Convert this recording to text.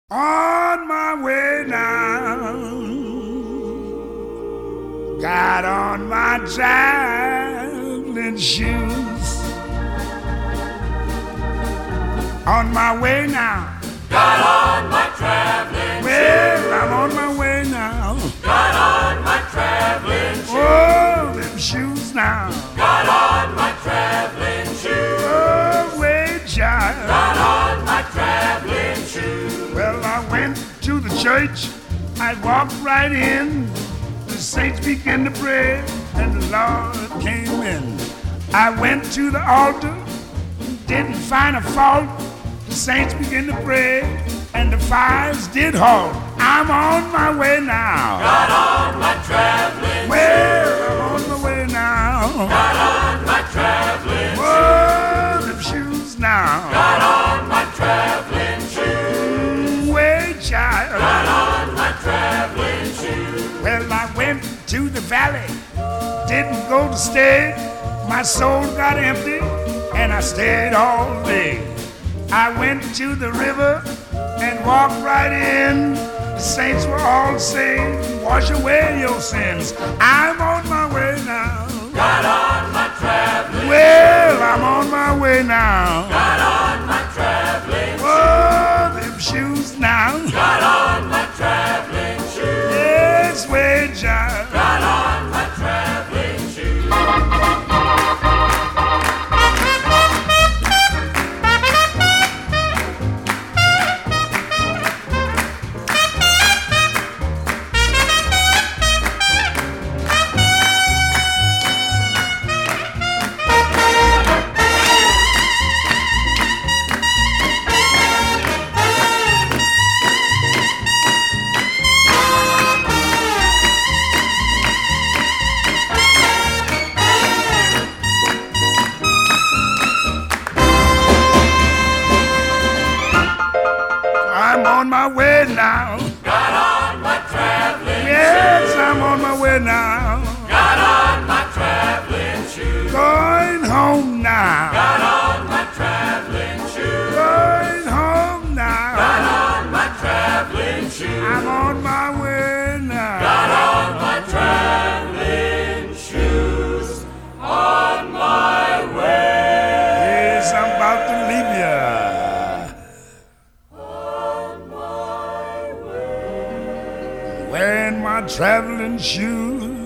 On my way now, got on my traveling shoes. On my way now, got on my traveling well, I'm on my way now. Got on my traveling shoes. Oh, them shoes now. Got on my traveling shoes. Oh, way child. Got on my traveling shoes. Well, I went to the church. I walked right in. The saints began to pray, and the Lord came in. I went to the altar, didn't find a fault. The saints began to pray, and the fires did halt. I'm on my way now. Got on my traveling shoes. Well, I'm on my way now. Got on my traveling shoes. Whoa, them shoes now. Got on my traveling shoes. Way child. Got on my traveling shoes. Well, I went to the valley, didn't go to stay. My soul got empty, and I stayed all day. I went to the river and walked right in. The saints were all saying, wash away your sins. I'm on my way now. Got on my traveling Well, I'm on my way now. Got on my traveling shoes. Oh, them shoes now. Got on my traveling shoes. Yes, way child. Got on my traveling shoes. I'm on my way now. Got on my traveling Yes, I'm on my way now. Got on my traveling shoes. Going home now. Got on my traveling shoes. Going home Got now. on my traveling shoes. I'm on my way now. Got on my traveling shoes. On my way. Yes, I'm about to leave ya. On my way. Wearing my traveling shoes.